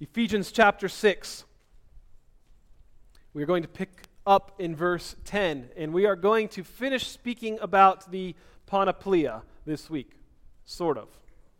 Ephesians chapter 6. We are going to pick up in verse 10, and we are going to finish speaking about the panoplia this week. Sort of.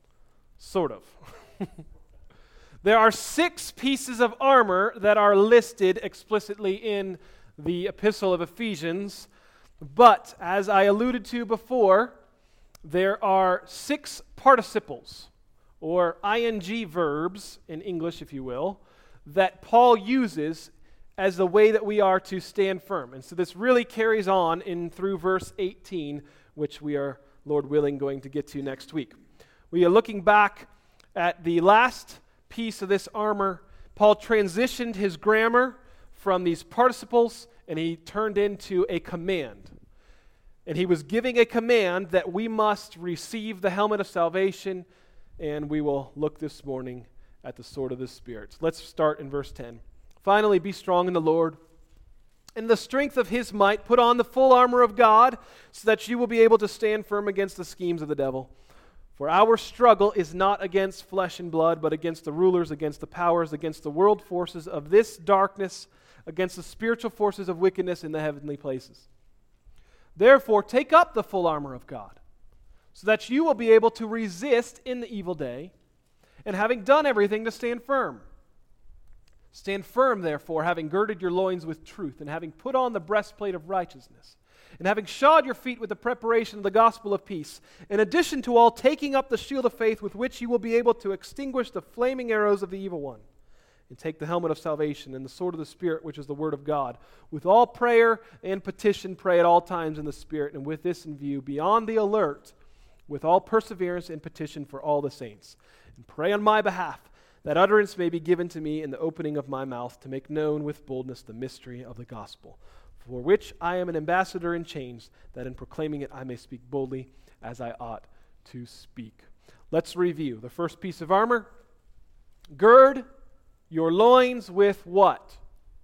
There are 6 pieces of armor that are listed explicitly in the epistle of Ephesians, but as I alluded to before, there are 6 participles, or ing verbs in English, if you will, that Paul uses as the way that we are to stand firm. And so this really carries on in through verse 18, which we are, Lord willing, going to get to next week. We are looking back at the last piece of this armor. Paul transitioned his grammar from these participles, and he turned into a command. And he was giving a command that we must receive the helmet of salvation, and we will look this morning at the sword of the Spirit. Let's start in verse 10. Finally, be strong in the Lord. In the strength of his might, put on the full armor of God, so that you will be able to stand firm against the schemes of the devil. For our struggle is not against flesh and blood, but against the rulers, against the powers, against the world forces of this darkness, against the spiritual forces of wickedness in the heavenly places. Therefore, take up the full armor of God, so that you will be able to resist in the evil day, and having done everything, to stand firm. Stand firm, therefore, having girded your loins with truth, and having put on the breastplate of righteousness, and having shod your feet with the preparation of the gospel of peace, in addition to all, taking up the shield of faith, with which you will be able to extinguish the flaming arrows of the evil one. And take the helmet of salvation and the sword of the Spirit, which is the word of God. With all prayer and petition, pray at all times in the Spirit, and with this in view, be on the alert, with all perseverance and petition for all the saints. And pray on my behalf, that utterance may be given to me in the opening of my mouth, to make known with boldness the mystery of the gospel, for which I am an ambassador in chains, that in proclaiming it I may speak boldly as I ought to speak. Let's review. The first piece of armor: gird your loins with what?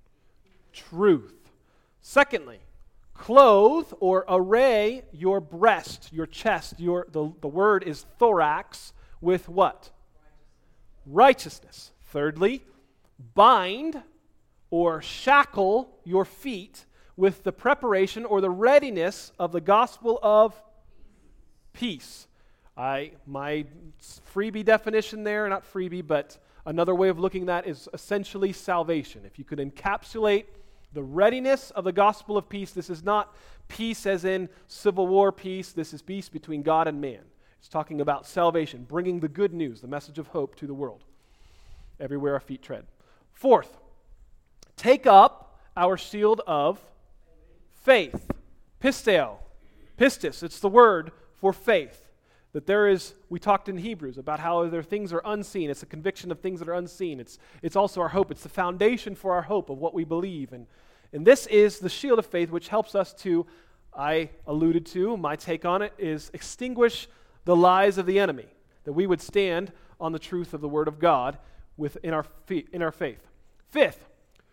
Truth. Secondly, clothe or array your breast, your chest, the word is thorax, with what? Righteousness. Thirdly, bind or shackle your feet with the preparation or the readiness of the gospel of peace. My freebie definition there, not freebie, but another way of looking at that is essentially salvation. If you could encapsulate the readiness of the gospel of peace, this is not peace as in Civil War peace, this is peace between God and man. It's talking about salvation, bringing the good news, the message of hope to the world, everywhere our feet tread. Fourth, take up our shield of faith. Pisteo. Pistis, it's the word for faith. That there is, we talked in Hebrews about how there things are unseen. It's a conviction of things that are unseen. It's also our hope. It's the foundation for our hope of what we believe. And this is the shield of faith, which helps us to, I alluded to, my take on it is extinguish the lies of the enemy, that we would stand on the truth of the Word of God in our faith. Fifth,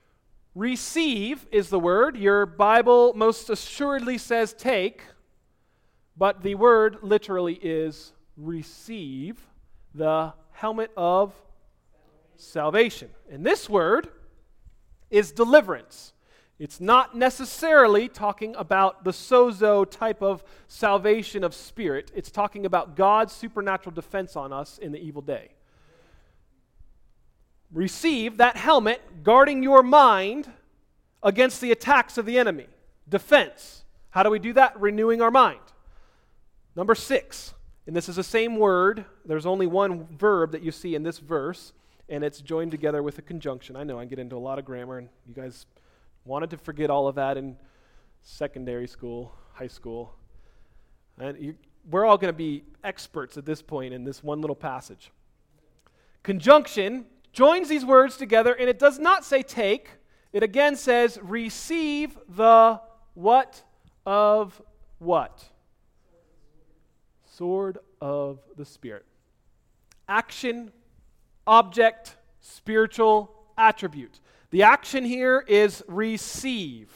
receive is the word. Your Bible most assuredly says take, but the word literally is receive, the helmet of salvation. And this word is deliverance. It's not necessarily talking about the sozo type of salvation of spirit. It's talking about God's supernatural defense on us in the evil day. Receive that helmet, guarding your mind against the attacks of the enemy. Defense. How do we do that? Renewing our mind. Number 6, and this is the same word. There's only one verb that you see in this verse, and it's joined together with a conjunction. I know I get into a lot of grammar, and you guys wanted to forget all of that in secondary school, high school. And we're all going to be experts at this point in this one little passage. Conjunction joins these words together, and it does not say take. It again says receive the what of what? Sword of the Spirit. Action, object, spiritual attribute. The action here is receive.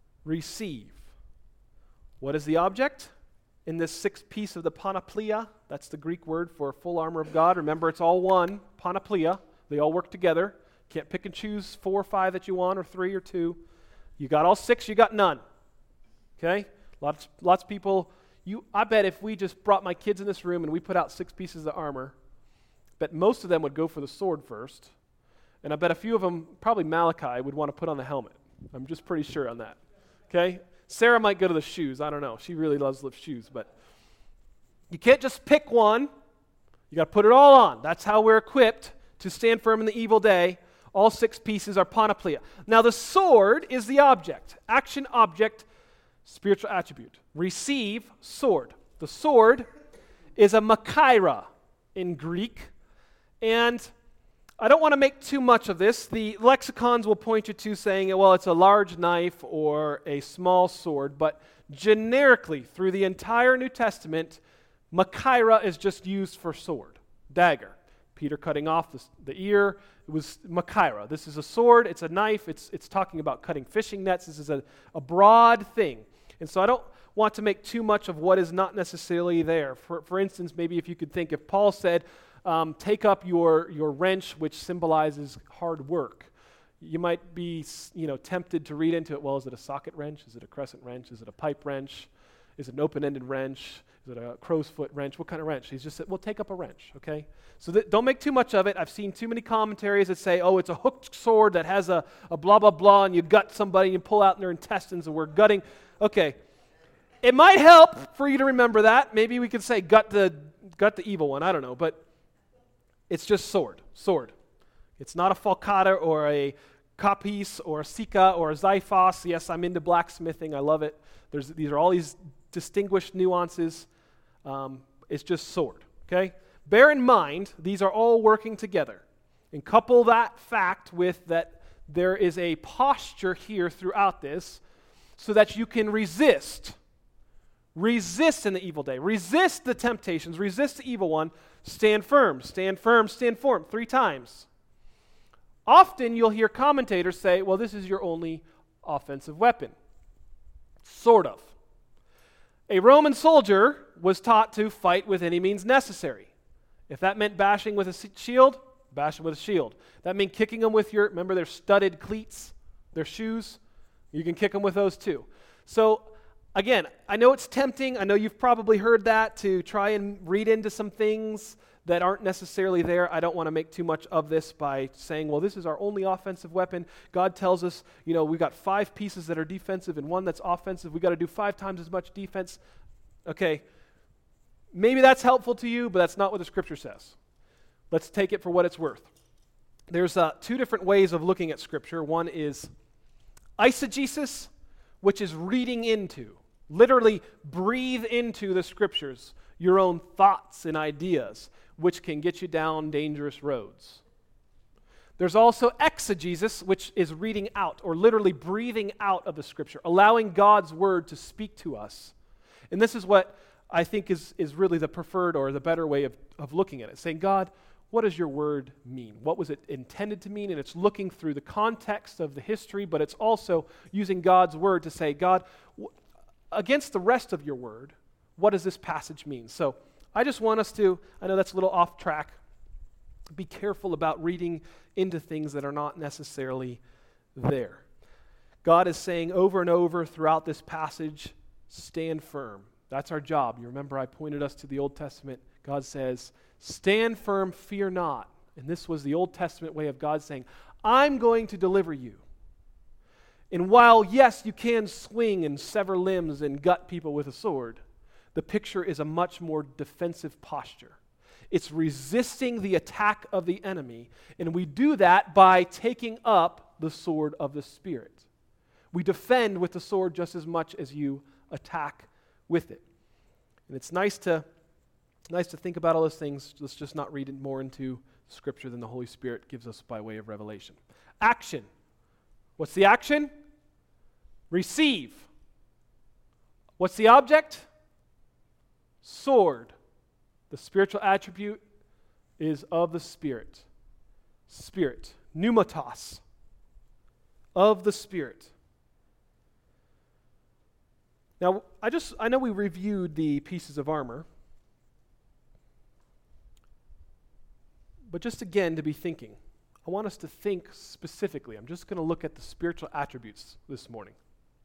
Receive. What is the object in this 6th piece of the panoplia, That's the Greek word for full armor of God. Remember, it's all one, panoplia. They all work together. Can't pick and choose 4 or 5 that you want, or 3 or 2. You got all 6, you got none. Okay? Lots of people. I bet if we just brought my kids in this room and we put out 6 pieces of armor, I bet most of them would go for the sword first. And I bet a few of them, probably Malachi, would want to put on the helmet. I'm just pretty sure on that. Okay? Sarah might go to the shoes. I don't know. She really loves lift shoes. But you can't just pick one. You got to put it all on. That's how we're equipped to stand firm in the evil day. All 6 pieces are panoplia. Now the sword is the object. Action, object, spiritual attribute. Receive, sword. The sword is a machaira in Greek. And I don't want to make too much of this. The lexicons will point you to saying, well, it's a large knife or a small sword. But generically, through the entire New Testament, machaira is just used for sword, dagger. Peter cutting off the ear, it was machaira. This is a sword, it's a knife, it's talking about cutting fishing nets. This is a broad thing. And so I don't want to make too much of what is not necessarily there. For instance, maybe if you could think, if Paul said, take up your wrench, which symbolizes hard work, you might be tempted to read into it, well, is it a socket wrench? Is it a crescent wrench? Is it a pipe wrench? Is it an open-ended wrench? Is it a crow's foot wrench? What kind of wrench? He's just said, well, take up a wrench, okay? So don't make too much of it. I've seen too many commentaries that say, oh, it's a hooked sword that has a blah, blah, blah, and you gut somebody and you pull out their intestines and we're gutting. Okay. It might help for you to remember that. Maybe we could say gut the evil one. I don't know. But it's just sword. It's not a falcata or a kapis or a sika or a xiphos. Yes, I'm into blacksmithing. I love it. These are all these distinguished nuances. It's just sword, okay? Bear in mind, these are all working together. And couple that fact with that there is a posture here throughout this so that you can resist. Resist in the evil day. Resist the temptations. Resist the evil one. Stand firm, stand firm, stand firm 3 times. Often you'll hear commentators say, well, this is your only offensive weapon. Sort of. A Roman soldier was taught to fight with any means necessary. If that meant bashing with a shield, bash him with a shield. That meant kicking them with remember their studded cleats, their shoes? You can kick them with those too. So, again, I know it's tempting. I know you've probably heard that, to try and read into some things that aren't necessarily there. I don't want to make too much of this by saying, well, this is our only offensive weapon. God tells us, we've got 5 pieces that are defensive and 1 that's offensive. We've got to do 5 times as much defense. Okay, maybe that's helpful to you, but that's not what the Scripture says. Let's take it for what it's worth. There's 2 different ways of looking at Scripture. One is eisegesis, which is reading into, literally breathe into the Scriptures your own thoughts and ideas, which can get you down dangerous roads. There's also exegesis, which is reading out, or literally breathing out of the Scripture, allowing God's Word to speak to us. And this is what I think is really the preferred or the better way of looking at it, saying, God, what does your Word mean? What was it intended to mean? And it's looking through the context of the history, but it's also using God's Word to say, God, against the rest of your Word, what does this passage mean? So I just want us to, I know that's a little off track, be careful about reading into things that are not necessarily there. God is saying over and over throughout this passage, stand firm. That's our job. You remember I pointed us to the Old Testament. God says, stand firm, fear not. And this was the Old Testament way of God saying, I'm going to deliver you. And while, yes, you can swing and sever limbs and gut people with a sword, the picture is a much more defensive posture. It's resisting the attack of the enemy, and we do that by taking up the sword of the Spirit. We defend with the sword just as much as you attack with it. And it's nice to think about all those things. Let's just not read more into Scripture than the Holy Spirit gives us by way of revelation. Action. What's the action? Receive. What's the object? Sword. The spiritual attribute is of the Spirit. Spirit. Pneumatos. Of the Spirit. Now, I know we reviewed the pieces of armor, But just again, to be thinking, I want us to think specifically. I'm just going to look at the spiritual attributes this morning.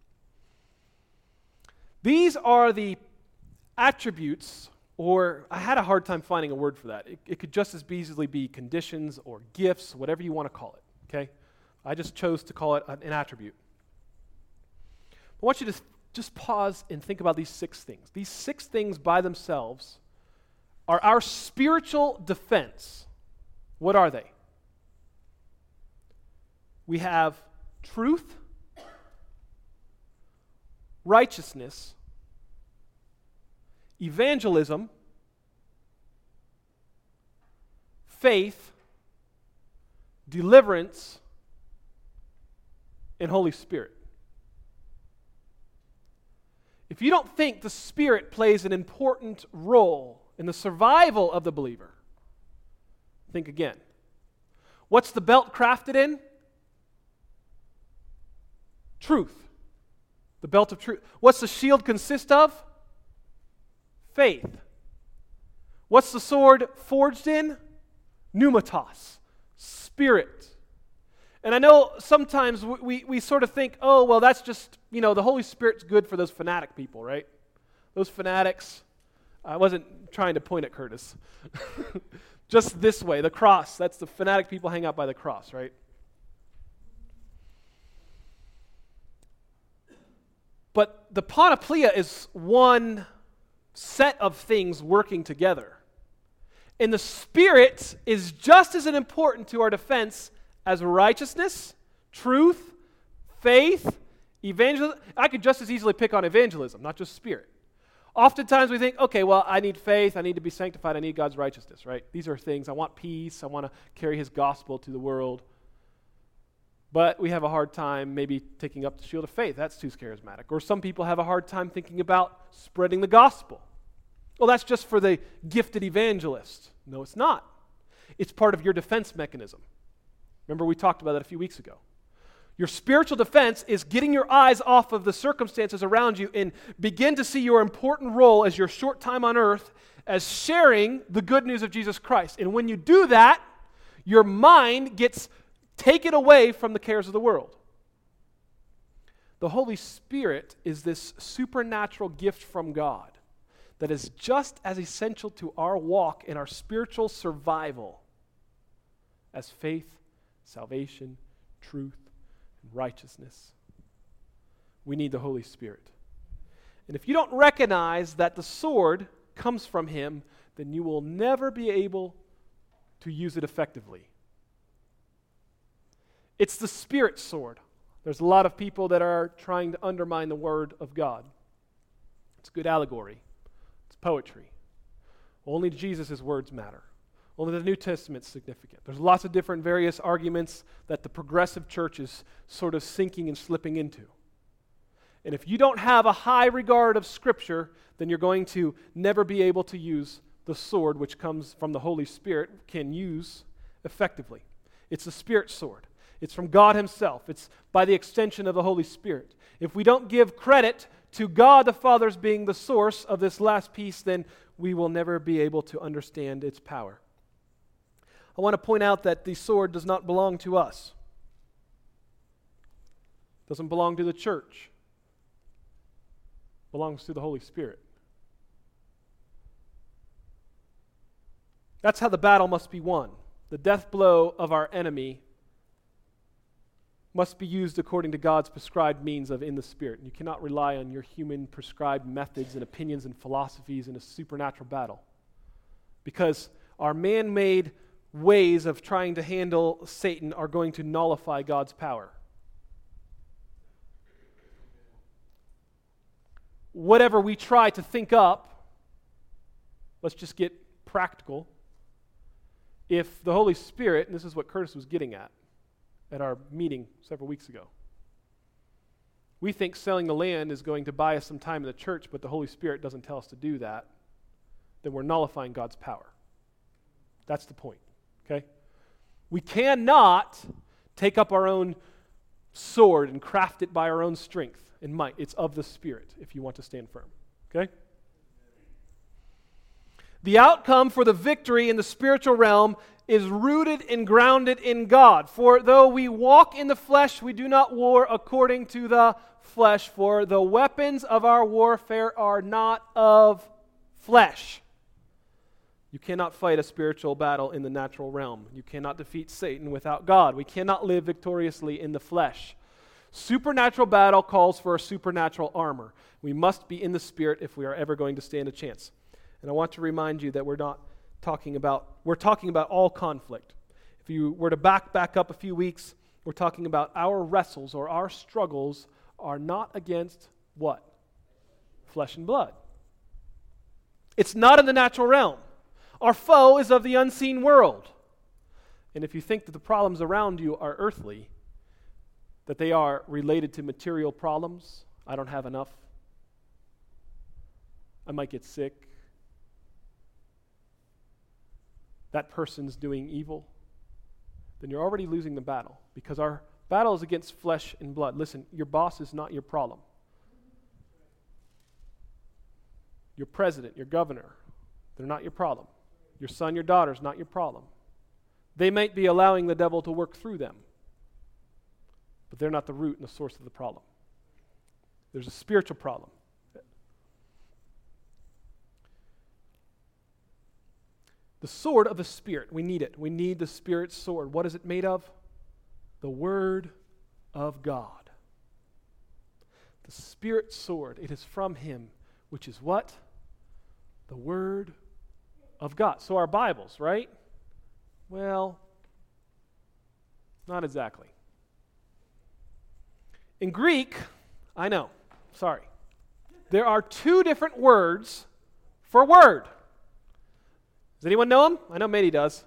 These are the attributes, or I had a hard time finding a word for that. It could just as easily be conditions or gifts, whatever you want to call it, okay? I just chose to call it an attribute. I want you to just pause and think about these 6 things. These 6 things by themselves are our spiritual defense. What are they? We have truth, righteousness, evangelism, faith, deliverance, and Holy Spirit. If you don't think the Spirit plays an important role in the survival of the believer, think again. What's the belt crafted in? Truth. The belt of truth. What's the shield consist of? Faith. What's the sword forged in? Pneumatos. Spirit. And I know sometimes we sort of think, oh, well, that's just, the Holy Spirit's good for those fanatic people, right? Those fanatics. I wasn't trying to point at Curtis. Just this way, the cross. That's the fanatic people hang out by the cross, right? But the panoplia is one set of things working together. And the Spirit is just as important to our defense as righteousness, truth, faith, evangelism. I could just as easily pick on evangelism, not just Spirit. Oftentimes we think, okay, well, I need faith, I need to be sanctified, I need God's righteousness, right? These are things. I want peace, I want to carry His gospel to the world. But we have a hard time maybe taking up the shield of faith. That's too charismatic. Or some people have a hard time thinking about spreading the gospel. Well, that's just for the gifted evangelist. No, it's not. It's part of your defense mechanism. Remember, we talked about that a few weeks ago. Your spiritual defense is getting your eyes off of the circumstances around you and begin to see your important role as your short time on earth as sharing the good news of Jesus Christ. And when you do that, your mind gets taken away from the cares of the world. The Holy Spirit is this supernatural gift from God that is just as essential to our walk and our spiritual survival as faith, salvation, truth, and righteousness. We need the Holy Spirit. And if you don't recognize that the sword comes from Him, then you will never be able to use it effectively. It's the Spirit sword. There's a lot of people that are trying to undermine the Word of God. It's a good allegory. It's poetry. Only Jesus' words matter. Only the New Testament's significant. There's lots of different various arguments that the progressive church is sort of sinking and slipping into. And if you don't have a high regard of Scripture, then you're going to never be able to use the sword which comes from the Holy Spirit, can use effectively. It's the Spirit sword. It's from God Himself. It's by the extension of the Holy Spirit. If we don't give credit to God the Father as being the source of this last piece, then we will never be able to understand its power. I want to point out that the sword does not belong to us. It doesn't belong to the church. It belongs to the Holy Spirit. That's how the battle must be won. The death blow of our enemy must be used according to God's prescribed means of in the Spirit. You cannot rely on your human prescribed methods and opinions and philosophies in a supernatural battle. Because our man-made ways of trying to handle Satan are going to nullify God's power. Whatever we try to think up, let's just get practical. If the Holy Spirit, and this is what Curtis was getting at our meeting several weeks ago, we think selling the land is going to buy us some time in the church, but the Holy Spirit doesn't tell us to do that, then we're nullifying God's power. That's the point, okay? We cannot take up our own sword and craft it by our own strength and might. It's of the Spirit if you want to stand firm, okay? The outcome for the victory in the spiritual realm is rooted and grounded in God. For though we walk in the flesh, we do not war according to the flesh. For the weapons of our warfare are not of flesh. You cannot fight a spiritual battle in the natural realm. You cannot defeat Satan without God. We cannot live victoriously in the flesh. Supernatural battle calls for a supernatural armor. We must be in the Spirit if we are ever going to stand a chance. And I want to remind you that we're talking about all conflict. If you were to back up a few weeks, we're talking about our wrestles or our struggles are not against what? Flesh and blood. It's not in the natural realm. Our foe is of the unseen world. And if you think that the problems around you are earthly, that they are related to material problems, I don't have enough, I might get sick, that person's doing evil, then you're already losing the battle, because our battle is against flesh and blood. Listen, your boss is not your problem. Your president, your governor, they're not your problem. Your son, your daughter is not your problem. They might be allowing the devil to work through them, but they're not the root and the source of the problem. There's a spiritual problem. The sword of the Spirit, we need it. We need the Spirit's sword. What is it made of? The Word of God. The Spirit's sword, it is from Him, which is what? The Word of God. So our Bibles, right? Well, not exactly. In Greek, I know, sorry, there are two different words for word. Does anyone know them? I know Mady does.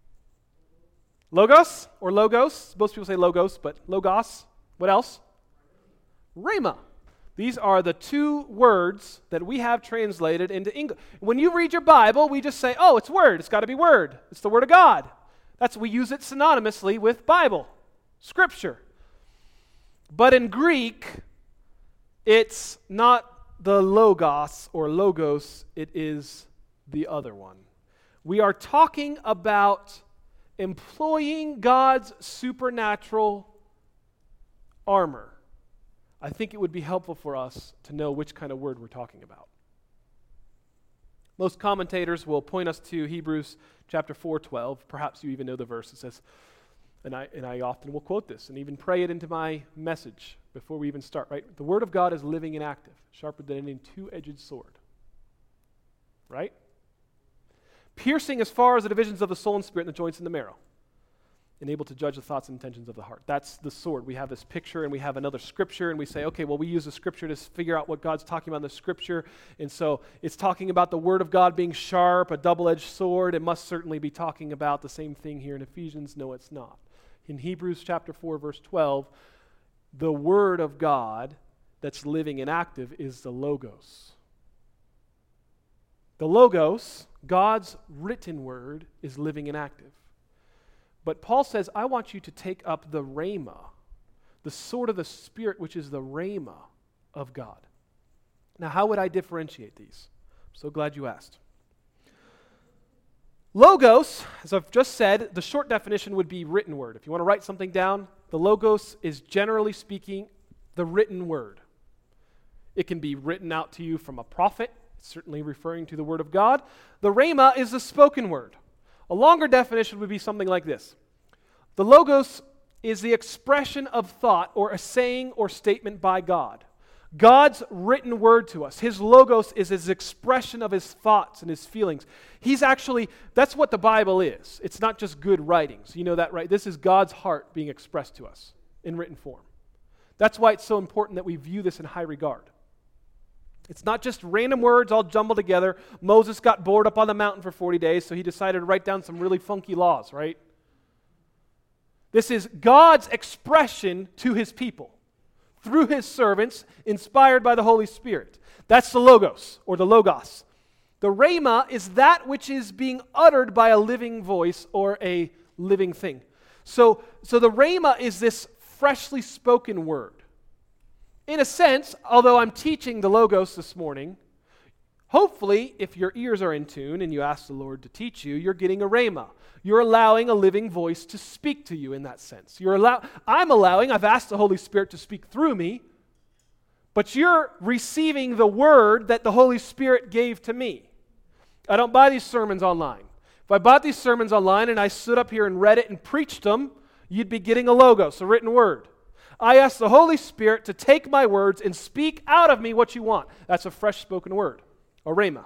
Logos or logos. Most people say logos, but logos. What else? Rhema. These are the two words that we have translated into English. When you read your Bible, we just say, oh, it's word. It's got to be word. It's the Word of God. We use it synonymously with Bible, Scripture. But in Greek, it's not the logos or logos. It is the other one. We are talking about employing God's supernatural armor. I think it would be helpful for us to know which kind of word we're talking about. Most commentators will point us to Hebrews chapter 4:12. Perhaps you even know the verse. It says, and I often will quote this and even pray it into my message before we even start, right? The Word of God is living and active, sharper than any two-edged sword. Right? Piercing as far as the divisions of the soul and spirit and the joints and the marrow, and able to judge the thoughts and intentions of the heart. That's the sword. We have this picture and we have another scripture and we say, okay, well, we use the scripture to figure out what God's talking about in the scripture. And so it's talking about the Word of God being sharp, a double-edged sword. It must certainly be talking about the same thing here in Ephesians. No, it's not. In Hebrews chapter 4, verse 12, the Word of God that's living and active is the Logos. The Logos, God's written word, is living and active. But Paul says, I want you to take up the Rhema, the sword of the Spirit, which is the Rhema of God. Now, how would I differentiate these? I'm so glad you asked. Logos, as I've just said, the short definition would be written word. If you want to write something down, the Logos is generally speaking the written word. It can be written out to you from a prophet, certainly referring to the Word of God. The Rhema is the spoken word. A longer definition would be something like this. The Logos is the expression of thought or a saying or statement by God. God's written word to us. His Logos is his expression of his thoughts and his feelings. That's what the Bible is. It's not just good writings. You know that, right? This is God's heart being expressed to us in written form. That's why it's so important that we view this in high regard. It's not just random words all jumbled together. Moses got bored up on the mountain for 40 days, so he decided to write down some really funky laws, right? This is God's expression to his people through his servants, inspired by the Holy Spirit. That's the Logos, or the Logos. The Rhema is that which is being uttered by a living voice or a living thing. So the Rhema is this freshly spoken word. In a sense, although I'm teaching the Logos this morning, Hopefully, if your ears are in tune and you ask the Lord to teach you, you're getting a rhema. You're allowing a living voice to speak to you in that sense. I've asked the Holy Spirit to speak through me, but you're receiving the word that the Holy Spirit gave to me. I don't buy these sermons online. If I bought these sermons online and I stood up here and read it and preached them, you'd be getting a logos, a written word. I ask the Holy Spirit to take my words and speak out of me what you want. That's a fresh spoken word, a rhema.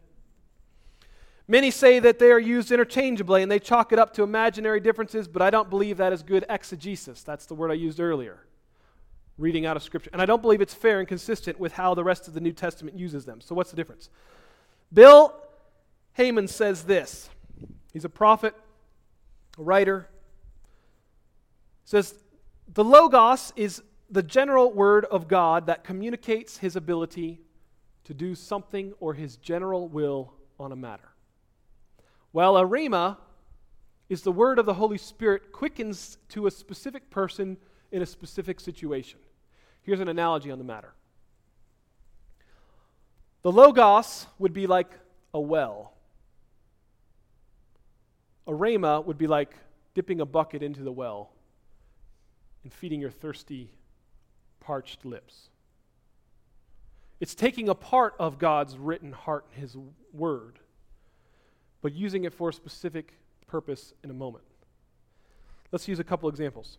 Many say that they are used interchangeably and they chalk it up to imaginary differences, but I don't believe that is good exegesis. That's the word I used earlier, reading out of Scripture. And I don't believe it's fair and consistent with how the rest of the New Testament uses them. So what's the difference? Bill Heyman says this. He's a prophet, a writer. Says, the Logos is the general word of God that communicates his ability to do something or his general will on a matter. While a rhema is the word of the Holy Spirit quickens to a specific person in a specific situation. Here's an analogy on the matter. The Logos would be like a well. A rhema would be like dipping a bucket into the well and feeding your thirsty, parched lips. It's taking a part of God's written heart, his word, but using it for a specific purpose in a moment. Let's use a couple examples.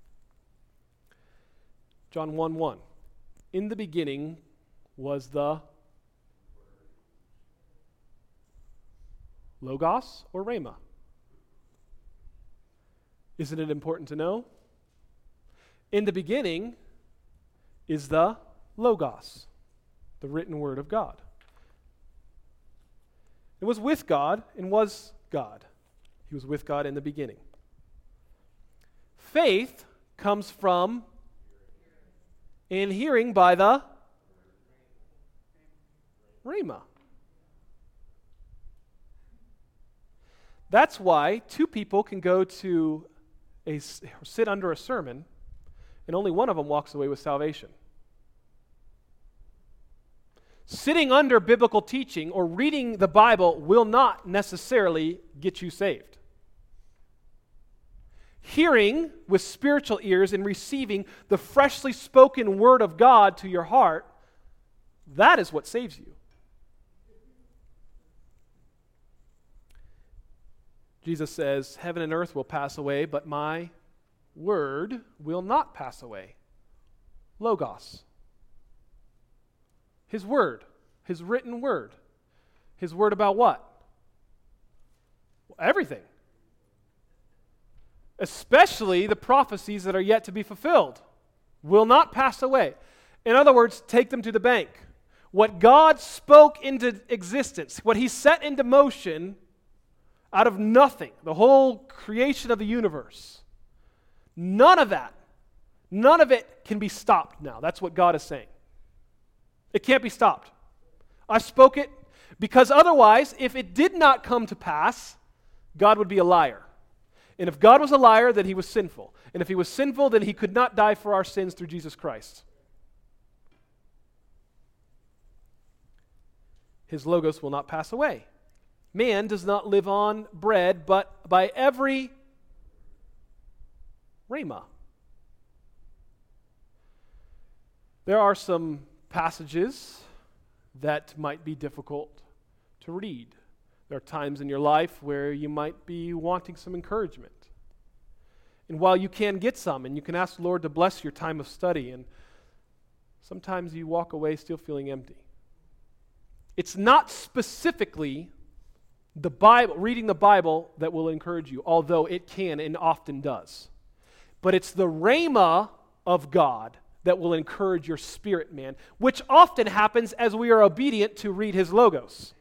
John 1:1. In the beginning was the Logos or rhema? Isn't it important to know? In the beginning is the Logos, the written word of God. It was with God and was God. He was with God in the beginning. Faith comes from in hearing by the rhema. That's why two people can go to sit under a sermon and only one of them walks away with salvation. Sitting under biblical teaching or reading the Bible will not necessarily get you saved. Hearing with spiritual ears and receiving the freshly spoken word of God to your heart, that is what saves you. Jesus says, heaven and earth will pass away, but my word will not pass away. Logos. His word, his written word. His word about what? Everything. Especially the prophecies that are yet to be fulfilled will not pass away. In other words, take them to the bank. What God spoke into existence, what he set into motion out of nothing, the whole creation of the universe, none of it can be stopped now. That's what God is saying. It can't be stopped. I spoke it because otherwise, if it did not come to pass, God would be a liar. And if God was a liar, then he was sinful. And if he was sinful, then he could not die for our sins through Jesus Christ. His logos will not pass away. Man does not live on bread, but by every rhema. There are some passages that might be difficult to read. There are times in your life where you might be wanting some encouragement. And while you can get some, and you can ask the Lord to bless your time of study, and sometimes you walk away still feeling empty. It's not specifically the Bible, reading the Bible, that will encourage you, although it can and often does. But it's the rhema of God that will encourage your spirit, man, which often happens as we are obedient to read his logos.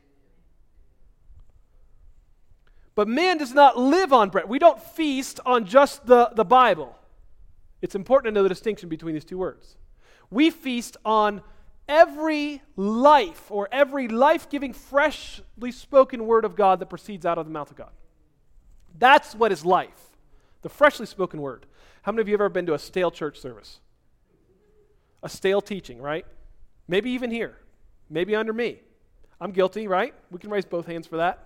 But man does not live on bread. We don't feast on just the Bible. It's important to know the distinction between these two words. We feast on every life or every life-giving, freshly spoken word of God that proceeds out of the mouth of God. That's what is life, the freshly spoken word. How many of you have ever been to a stale church service? A stale teaching, right? Maybe even here. Maybe under me. I'm guilty, right? We can raise both hands for that.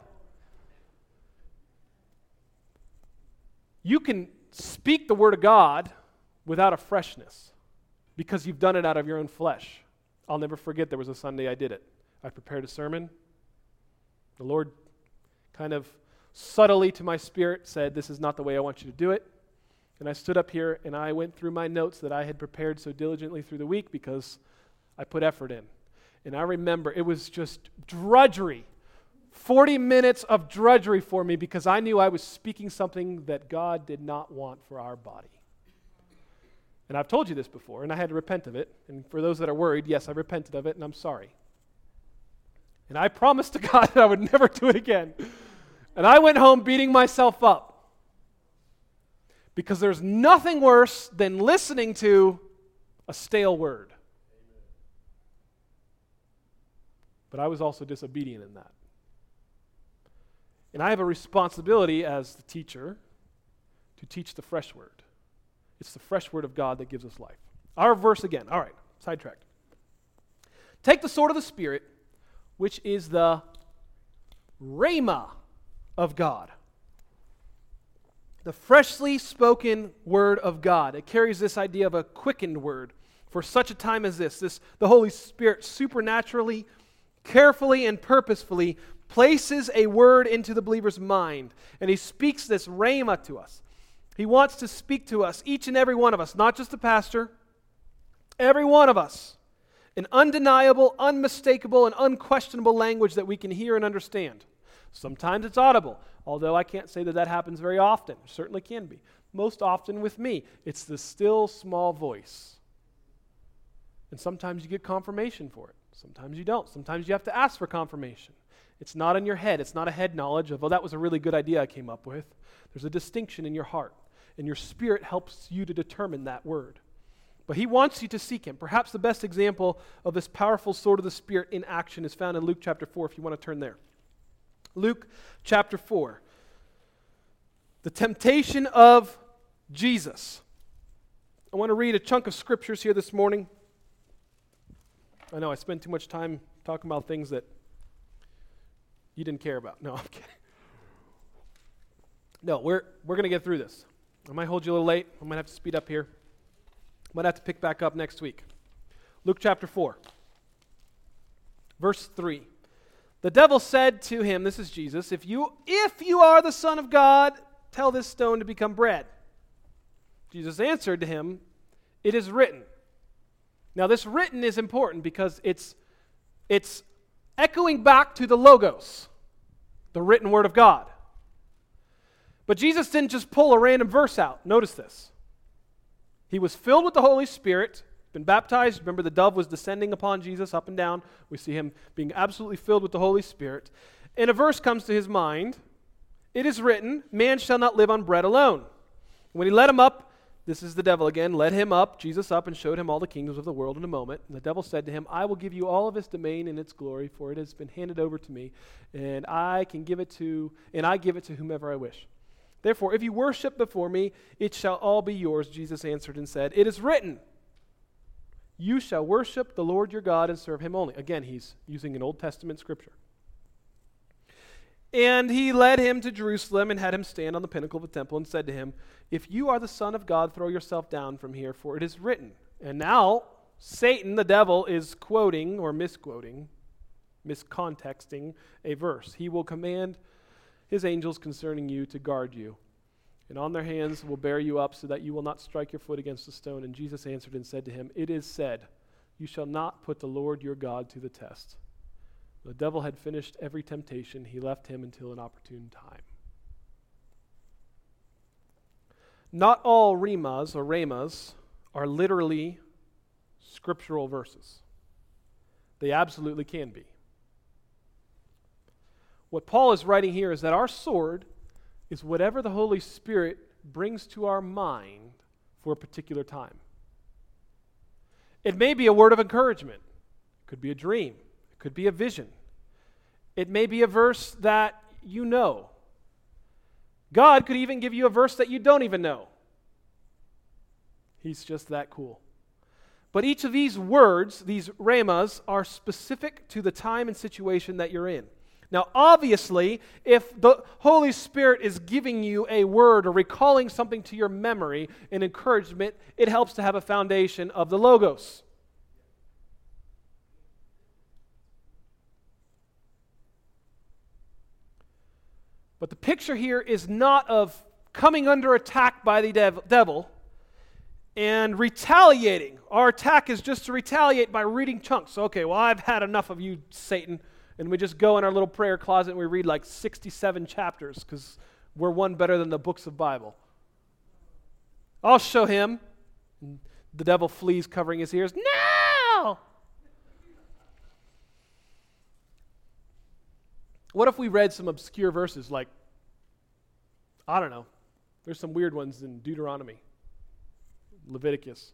You can speak the word of God without a freshness because you've done it out of your own flesh. I'll never forget there was a Sunday I did it. I prepared a sermon. The Lord kind of subtly to my spirit said, this is not the way I want you to do it. And I stood up here and I went through my notes that I had prepared so diligently through the week because I put effort in. And I remember it was just drudgery. 40 minutes of drudgery for me because I knew I was speaking something that God did not want for our body. And I've told you this before, and I had to repent of it. And for those that are worried, yes, I repented of it, and I'm sorry. And I promised to God that I would never do it again. And I went home beating myself up. Because there's nothing worse than listening to a stale word. But I was also disobedient in that. And I have a responsibility as the teacher to teach the fresh word. It's the fresh word of God that gives us life. Our verse again. All right, sidetracked. Take the sword of the Spirit, which is the rhema of God. The freshly spoken word of God. It carries this idea of a quickened word for such a time as this. The Holy Spirit supernaturally, carefully, and purposefully places a word into the believer's mind. And he speaks this rhema to us. He wants to speak to us, each and every one of us, not just the pastor, every one of us, an undeniable, unmistakable, and unquestionable language that we can hear and understand. Sometimes it's audible, although I can't say that happens very often. It certainly can be. Most often with me, it's the still small voice. And sometimes you get confirmation for it. Sometimes you don't. Sometimes you have to ask for confirmation. It's not in your head. It's not a head knowledge of, oh, that was a really good idea I came up with. There's a distinction in your heart, and your spirit helps you to determine that word. But he wants you to seek him. Perhaps the best example of this powerful sword of the Spirit in action is found in Luke chapter 4, if you want to turn there. Luke chapter 4. The temptation of Jesus. I want to read a chunk of scriptures here this morning. I know I spent too much time talking about things that you didn't care about. No, I'm kidding. No, we're going to get through this. I might hold you a little late. I might have to speed up here. I might have to pick back up next week. Luke chapter 4, verse 3. The devil said to him, this is Jesus, if you are the Son of God, tell this stone to become bread. Jesus answered to him, it is written. Now this written is important because it's echoing back to the Logos, the written word of God. But Jesus didn't just pull a random verse out. Notice this. He was filled with the Holy Spirit, been baptized. Remember, the dove was descending upon Jesus up and down. We see him being absolutely filled with the Holy Spirit. And a verse comes to his mind. It is written, man shall not live on bread alone. When he led him up, this is the devil again, led him up, Jesus up, and showed him all the kingdoms of the world in a moment. And the devil said to him, I will give you all of his domain and its glory, for it has been handed over to me, and I give it to whomever I wish. Therefore, if you worship before me, it shall all be yours. Jesus answered and said, it is written, you shall worship the Lord your God and serve him only. Again, he's using an Old Testament scripture. And he led him to Jerusalem and had him stand on the pinnacle of the temple and said to him, if you are the Son of God, throw yourself down from here, for it is written. And now Satan, the devil, is quoting or misquoting, miscontexting a verse. He will command his angels concerning you to guard you, and on their hands will bear you up so that you will not strike your foot against a stone. And Jesus answered and said to him, it is said, you shall not put the Lord your God to the test. The devil had finished every temptation. He left him until an opportune time. Not all rhemas or rhemas are literally scriptural verses. They absolutely can be. What Paul is writing here is that our sword is whatever the Holy Spirit brings to our mind for a particular time. It may be a word of encouragement. It could be a dream. It could be a vision. It may be a verse that you know. God could even give you a verse that you don't even know. He's just that cool. But each of these words, these rhemas, are specific to the time and situation that you're in. Now, obviously, if the Holy Spirit is giving you a word or recalling something to your memory, an encouragement, it helps to have a foundation of the Logos. But the picture here is not of coming under attack by the devil and retaliating. Our attack is just to retaliate by reading chunks. Okay, well, I've had enough of you, Satan. And we just go in our little prayer closet and we read like 67 chapters because we're one better than the books of Bible. I'll show him. And the devil flees covering his ears. No! What if we read some obscure verses like, I don't know, there's some weird ones in Deuteronomy, Leviticus.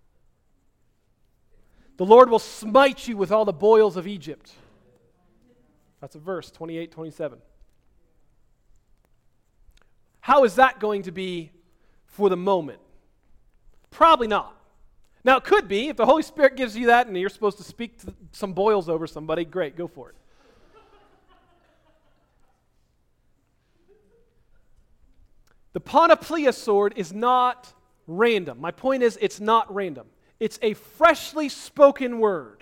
The Lord will smite you with all the boils of Egypt. That's a verse, 28, 27. How is that going to be for the moment? Probably not. Now, it could be. If the Holy Spirit gives you that and you're supposed to speak to some boils over somebody, great, go for it. The panoplia sword is not random. My point is, it's not random. It's a freshly spoken word.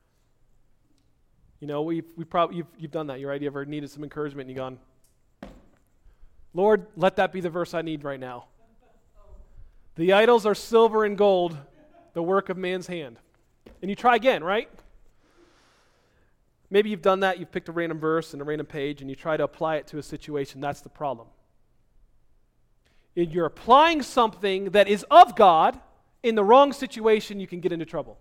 You know, you've done that. You're right. You ever needed some encouragement and you've gone, Lord, let that be the verse I need right now. The idols are silver and gold, the work of man's hand. And you try again, right? Maybe you've done that. You've picked a random verse and a random page and you try to apply it to a situation. That's the problem. If you're applying something that is of God in the wrong situation, you can get into trouble.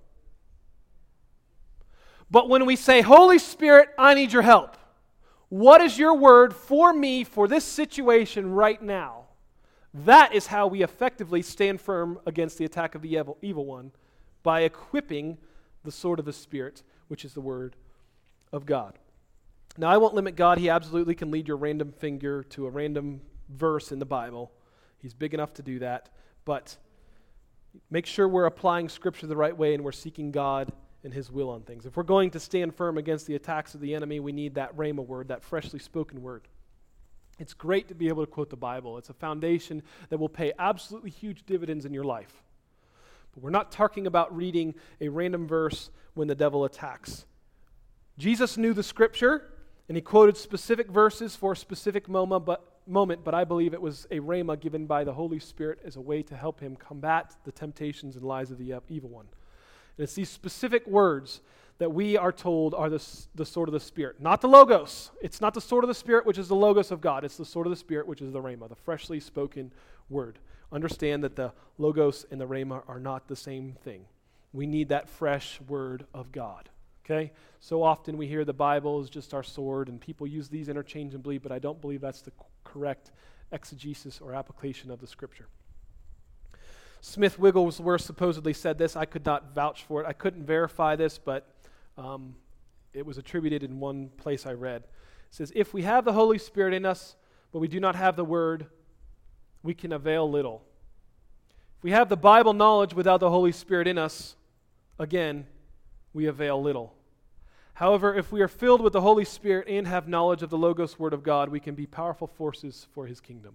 But when we say, Holy Spirit, I need your help. What is your word for me for this situation right now? That is how we effectively stand firm against the attack of the evil one, by equipping the sword of the Spirit, which is the word of God. Now, I won't limit God. He absolutely can lead your random finger to a random verse in the Bible. He's big enough to do that. But make sure we're applying Scripture the right way and we're seeking God and His will on things. If we're going to stand firm against the attacks of the enemy, we need that rhema word, that freshly spoken word. It's great to be able to quote the Bible. It's a foundation that will pay absolutely huge dividends in your life. But we're not talking about reading a random verse when the devil attacks. Jesus knew the Scripture, and He quoted specific verses for a specific moment, but I believe it was a rhema given by the Holy Spirit as a way to help Him combat the temptations and lies of the evil one. And it's these specific words that we are told are the sword of the Spirit. Not the Logos. It's not the sword of the Spirit, which is the Logos of God. It's the sword of the Spirit, which is the rhema, the freshly spoken word. Understand that the Logos and the rhema are not the same thing. We need that fresh word of God. Okay? So often we hear the Bible is just our sword, and people use these interchangeably, but I don't believe that's the correct exegesis or application of the Scripture. Smith Wigglesworth supposedly said this. I could not vouch for it. I couldn't verify this, but it was attributed in one place I read. It says, if we have the Holy Spirit in us, but we do not have the Word, we can avail little. If we have the Bible knowledge without the Holy Spirit in us, again, we avail little. However, if we are filled with the Holy Spirit and have knowledge of the Logos Word of God, we can be powerful forces for His kingdom.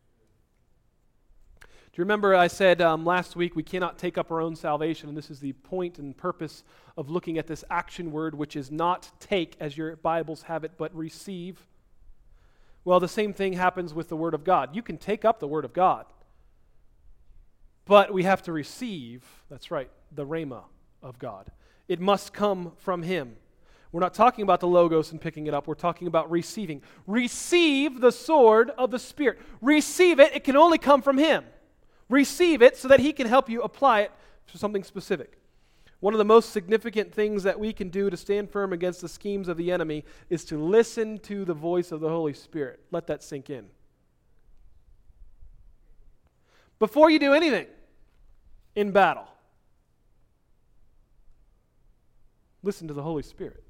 Do you remember I said last week we cannot take up our own salvation, and this is the point and purpose of looking at this action word, which is not take, as your Bibles have it, but receive. Well, the same thing happens with the Word of God. You can take up the Word of God, but we have to receive, that's right, the rhema of God. It must come from Him. We're not talking about the Logos and picking it up. We're talking about receiving. Receive the sword of the Spirit. Receive it. It can only come from Him. Receive it so that He can help you apply it to something specific. One of the most significant things that we can do to stand firm against the schemes of the enemy is to listen to the voice of the Holy Spirit. Let that sink in. Before you do anything in battle, listen to the Holy Spirit.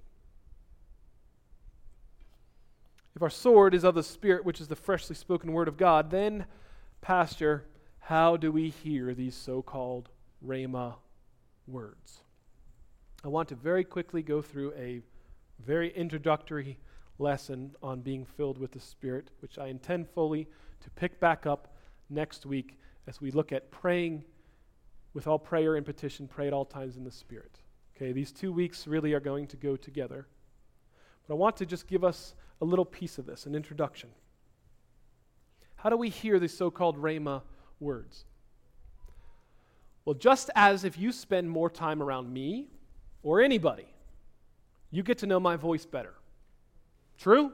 If our sword is of the Spirit, which is the freshly spoken word of God, then, Pastor, how do we hear these so-called rhema words. I want to very quickly go through a very introductory lesson on being filled with the Spirit, which I intend fully to pick back up next week as we look at praying with all prayer and petition, pray at all times in the Spirit. Okay, these 2 weeks really are going to go together. But I want to just give us a little piece of this, an introduction. How do we hear these so-called rhema words? Well, just as if you spend more time around me or anybody, you get to know my voice better. True?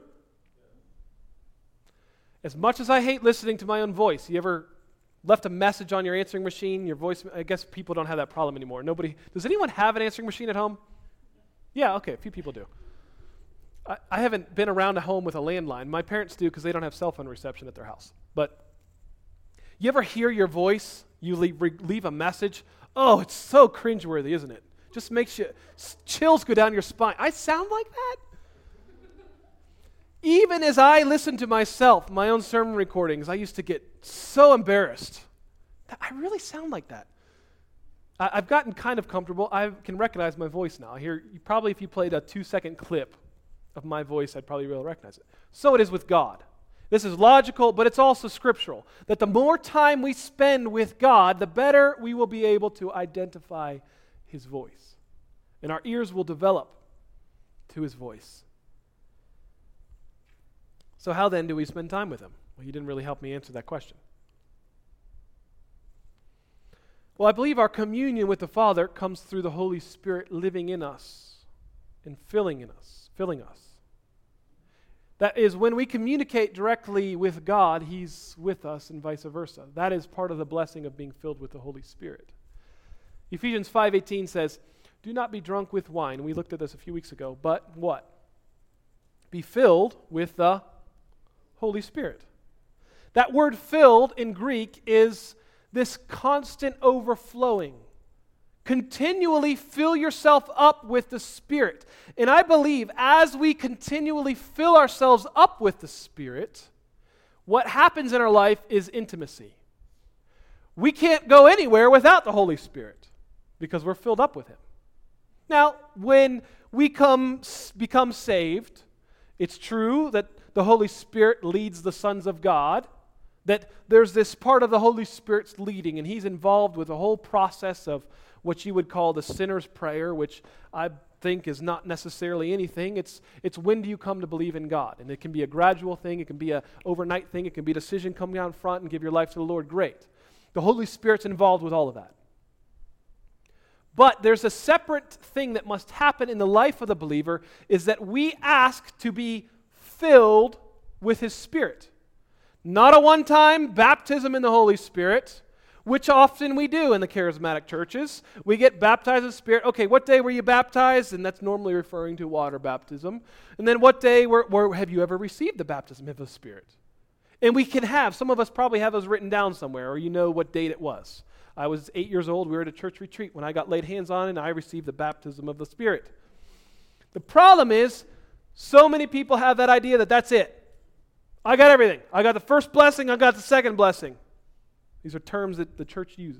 As much as I hate listening to my own voice, you ever left a message on your answering machine, your voice, I guess people don't have that problem anymore. Does anyone have an answering machine at home? Yeah, okay, a few people do. I haven't been around a home with a landline. My parents do because they don't have cell phone reception at their house. But you ever hear your voice, you leave a message? Oh, it's so cringeworthy, isn't it? Just makes you, chills go down your spine. I sound like that? Even as I listen to myself, my own sermon recordings, I used to get so embarrassed. I really sound like that. I've gotten kind of comfortable. I can recognize my voice now. Probably if you played a 2-second clip of my voice, I'd probably be able to recognize it. So it is with God. This is logical, but it's also scriptural. That the more time we spend with God, the better we will be able to identify His voice. And our ears will develop to His voice. So how then do we spend time with Him? Well, you didn't really help me answer that question. Well, I believe our communion with the Father comes through the Holy Spirit living in us and filling us. That is, when we communicate directly with God, He's with us and vice versa. That is part of the blessing of being filled with the Holy Spirit. Ephesians 5:18 says, "Do not be drunk with wine." We looked at this a few weeks ago. But what? Be filled with the Holy Spirit. That word filled in Greek is this constant overflowing. Continually fill yourself up with the Spirit. And I believe as we continually fill ourselves up with the Spirit, what happens in our life is intimacy. We can't go anywhere without the Holy Spirit because we're filled up with Him. Now, when we become saved, it's true that the Holy Spirit leads the sons of God, that there's this part of the Holy Spirit's leading, and He's involved with the whole process of what you would call the sinner's prayer, which I think is not necessarily anything. It's when do you come to believe in God? And it can be a gradual thing, it can be an overnight thing, it can be a decision, come down front and give your life to the Lord. Great. The Holy Spirit's involved with all of that. But there's a separate thing that must happen in the life of the believer, is that we ask to be filled with His Spirit. Not a one-time baptism in the Holy Spirit, which often we do in the charismatic churches. We get baptized in the Spirit. Okay, what day were you baptized? And that's normally referring to water baptism. And then what day have you ever received the baptism of the Spirit? And we can some of us probably have those written down somewhere, or you know what date it was. I was 8 years old. We were at a church retreat when I got laid hands on and I received the baptism of the Spirit. The problem is, so many people have that idea that that's it. I got everything. I got the first blessing. I got the second blessing. These are terms that the church uses.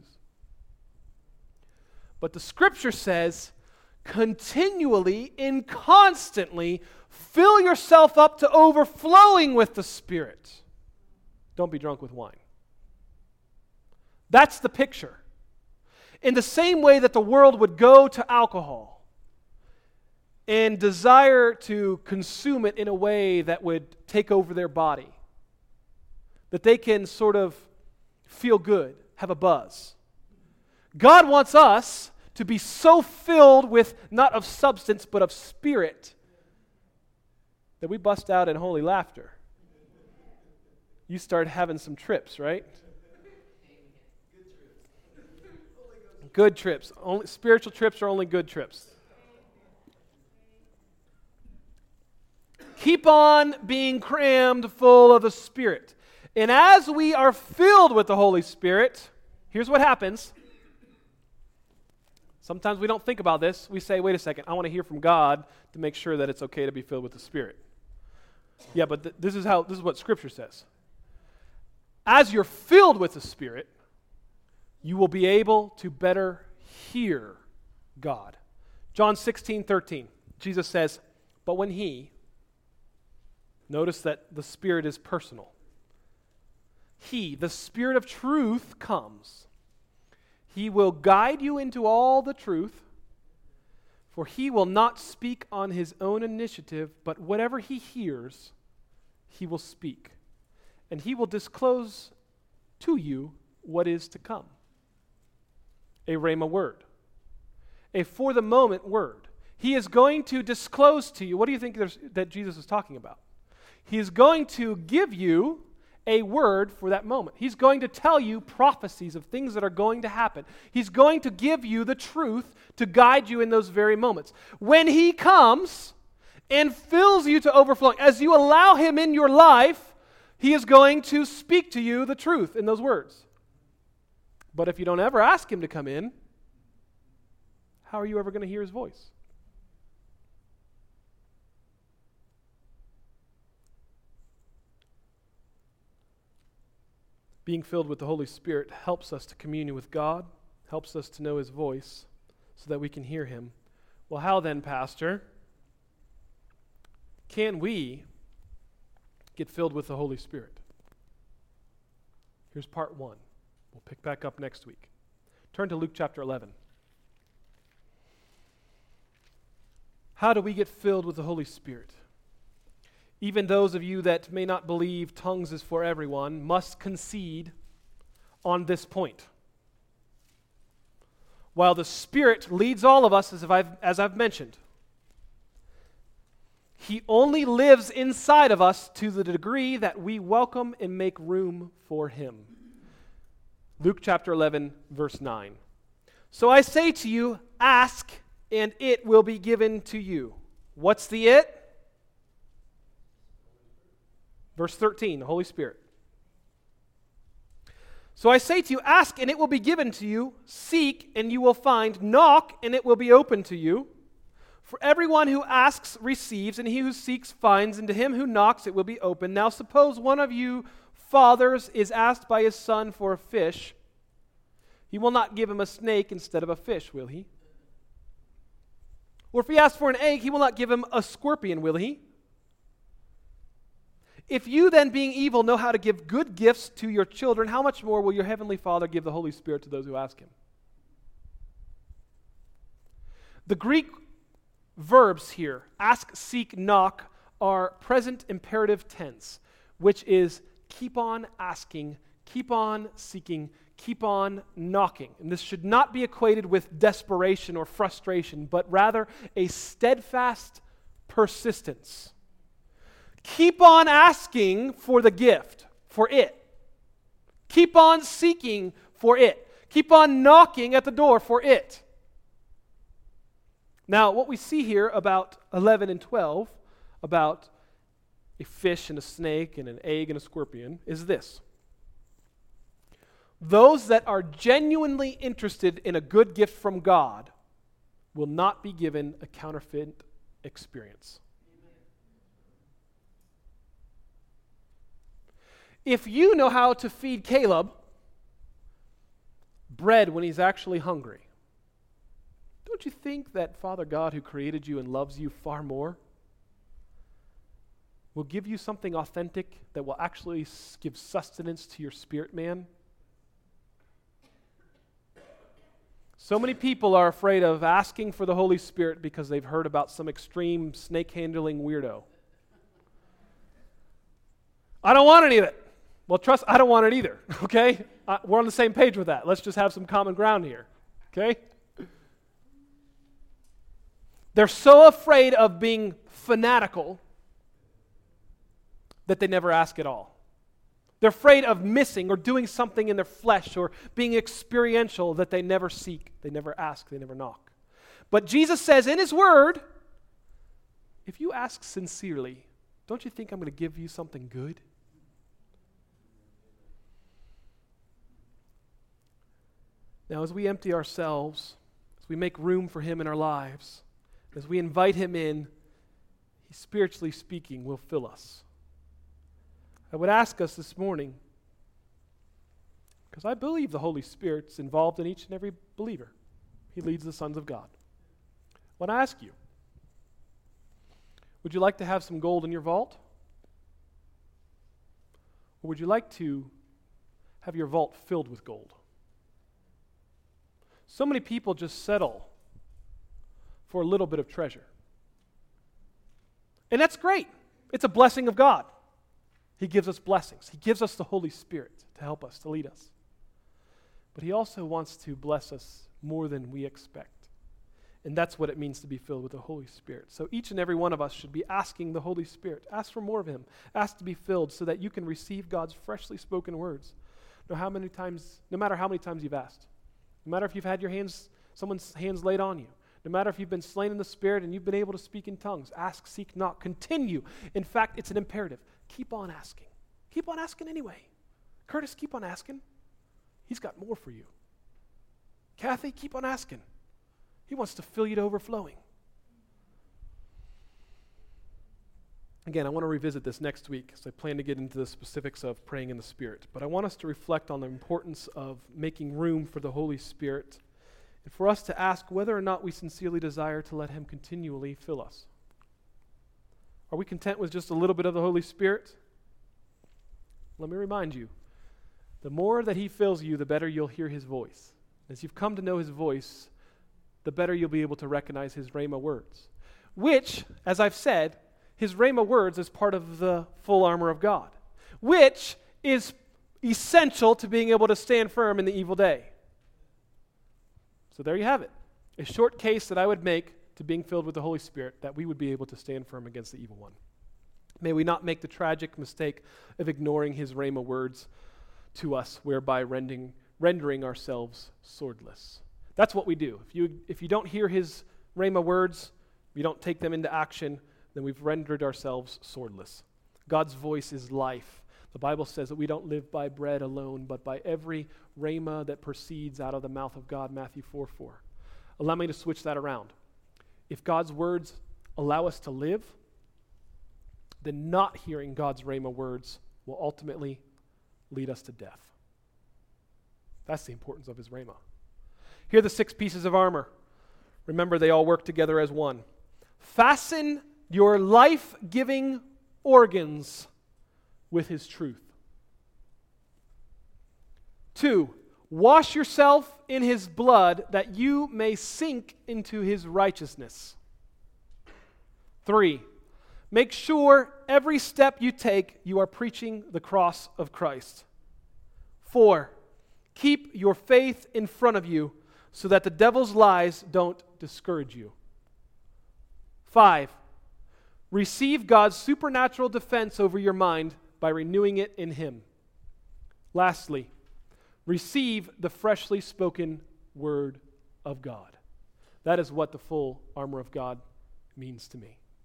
But the Scripture says, continually and constantly fill yourself up to overflowing with the Spirit. Don't be drunk with wine. That's the picture. In the same way that the world would go to alcohol and desire to consume it in a way that would take over their body, that they can sort of feel good, have a buzz. God wants us to be so filled with, not of substance, but of spirit, that we bust out in holy laughter. You start having some trips, right? Good trips. Spiritual trips are only good trips. Keep on being crammed full of the Spirit. And as we are filled with the Holy Spirit, here's what happens. Sometimes we don't think about this. We say, wait a second, I want to hear from God to make sure that it's okay to be filled with the Spirit. Yeah, but this is what Scripture says. As you're filled with the Spirit, you will be able to better hear God. John 16:13, Jesus says, but when He, notice that the Spirit is personal. He, the Spirit of truth, comes. He will guide you into all the truth, for He will not speak on His own initiative, but whatever He hears, He will speak. And He will disclose to you what is to come. A rhema word. A for the moment word. He is going to disclose to you, what do you think that Jesus is talking about? He is going to give you a word for that moment. He's going to tell you prophecies of things that are going to happen. He's going to give you the truth to guide you in those very moments. When He comes and fills you to overflowing, as you allow Him in your life, He is going to speak to you the truth in those words. But if you don't ever ask Him to come in, how are you ever going to hear His voice? Being filled with the Holy Spirit helps us to commune with God, helps us to know His voice so that we can hear Him. Well, how then, Pastor, can we get filled with the Holy Spirit? Here's part 1. We'll pick back up next week. Turn to Luke chapter 11. How do we get filled with the Holy Spirit? Even those of you that may not believe tongues is for everyone must concede on this point. While the Spirit leads all of us, as I've mentioned, He only lives inside of us to the degree that we welcome and make room for Him. Luke chapter 11, verse 9. So I say to you, ask, and it will be given to you. What's the it? Verse 13, the Holy Spirit. So I say to you, ask and it will be given to you, seek and you will find, knock and it will be open to you. For everyone who asks receives, and he who seeks finds, and to him who knocks it will be open. Now suppose one of you fathers is asked by his son for a fish. He will not give him a snake instead of a fish, will he? Or if he asks for an egg, he will not give him a scorpion, will he? If you then, being evil, know how to give good gifts to your children, how much more will your heavenly Father give the Holy Spirit to those who ask Him? The Greek verbs here, ask, seek, knock, are present imperative tense, which is keep on asking, keep on seeking, keep on knocking. And this should not be equated with desperation or frustration, but rather a steadfast persistence. Keep on asking for the gift, for it. Keep on seeking for it. Keep on knocking at the door for it. Now, what we see here about 11 and 12, about a fish and a snake and an egg and a scorpion, is this. Those that are genuinely interested in a good gift from God will not be given a counterfeit experience. If you know how to feed Caleb bread when he's actually hungry, don't you think that Father God, who created you and loves you far more, will give you something authentic that will actually give sustenance to your spirit man? So many people are afraid of asking for the Holy Spirit because they've heard about some extreme snake-handling weirdo. I don't want any of it. Well, trust, I don't want it either, okay? We're on the same page with that. Let's just have some common ground here, okay? They're so afraid of being fanatical that they never ask at all. They're afraid of missing or doing something in their flesh or being experiential that they never seek, they never ask, they never knock. But Jesus says in His Word, if you ask sincerely, don't you think I'm going to give you something good? Now, as we empty ourselves, as we make room for Him in our lives, as we invite Him in, He, spiritually speaking, will fill us. I would ask us this morning, because I believe the Holy Spirit's involved in each and every believer. He leads the sons of God. When I ask you, would you like to have some gold in your vault? Or would you like to have your vault filled with gold? So many people just settle for a little bit of treasure. And that's great. It's a blessing of God. He gives us blessings. He gives us the Holy Spirit to help us, to lead us. But He also wants to bless us more than we expect. And that's what it means to be filled with the Holy Spirit. So each and every one of us should be asking the Holy Spirit. Ask for more of Him. Ask to be filled so that you can receive God's freshly spoken words. No matter how many times you've asked. No matter if you've had someone's hands laid on you. No matter if you've been slain in the Spirit and you've been able to speak in tongues. Ask, seek, knock. Continue. In fact, it's an imperative. Keep on asking. Keep on asking anyway. Curtis, keep on asking. He's got more for you. Kathy, keep on asking. He wants to fill you to overflowing. Again, I want to revisit this next week because I plan to get into the specifics of praying in the Spirit. But I want us to reflect on the importance of making room for the Holy Spirit and for us to ask whether or not we sincerely desire to let Him continually fill us. Are we content with just a little bit of the Holy Spirit? Let me remind you, the more that He fills you, the better you'll hear His voice. As you've come to know His voice, the better you'll be able to recognize His Rhema words, which, as I've said, His Rhema words is part of the full armor of God, which is essential to being able to stand firm in the evil day. So there you have it, a short case that I would make to being filled with the Holy Spirit, that we would be able to stand firm against the evil one. May we not make the tragic mistake of ignoring His Rhema words to us, whereby rendering ourselves swordless. That's what we do. If you don't hear His Rhema words, you don't take them into action, then we've rendered ourselves swordless. God's voice is life. The Bible says that we don't live by bread alone, but by every rhema that proceeds out of the mouth of God, Matthew 4:4. Allow me to switch that around. If God's words allow us to live, then not hearing God's rhema words will ultimately lead us to death. That's the importance of His rhema. Here are the 6 pieces of armor. Remember, they all work together as one. Fasten your life-giving organs with His truth. 2, wash yourself in His blood that you may sink into His righteousness. 3, make sure every step you take, you are preaching the cross of Christ. 4, keep your faith in front of you so that the devil's lies don't discourage you. 5, receive God's supernatural defense over your mind by renewing it in Him. Lastly, receive the freshly spoken word of God. That is what the full armor of God means to me.